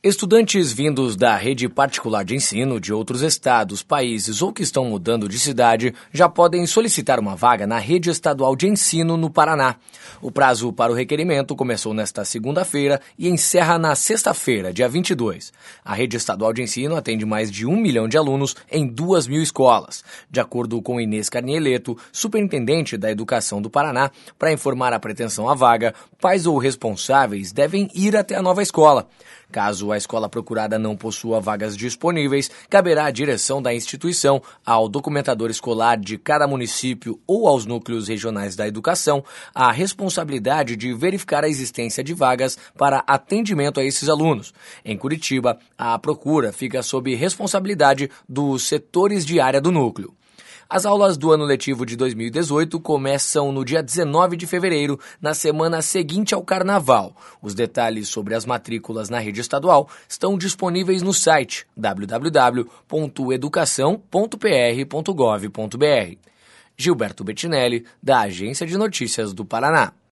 Estudantes vindos da rede particular de ensino de outros estados, países ou que estão mudando de cidade já podem solicitar uma vaga na rede estadual de ensino no Paraná. O prazo para o requerimento começou nesta segunda-feira e encerra na sexta-feira, dia 22. A rede estadual de ensino atende mais de 1 milhão de alunos em 2.000 escolas. De acordo com Inês Carnieleto, superintendente da Educação do Paraná, para informar a pretensão à vaga, pais ou responsáveis devem ir até a nova escola. Caso a escola procurada não possua vagas disponíveis, caberá à direção da instituição, ao documentador escolar de cada município ou aos núcleos regionais da educação, a responsabilidade de verificar a existência de vagas para atendimento a esses alunos. Em Curitiba, a procura fica sob responsabilidade dos setores de área do núcleo. As aulas do ano letivo de 2018 começam no dia 19 de fevereiro, na semana seguinte ao Carnaval. Os detalhes sobre as matrículas na rede estadual estão disponíveis no site www.educação.pr.gov.br. Gilberto Bettinelli, da Agência de Notícias do Paraná.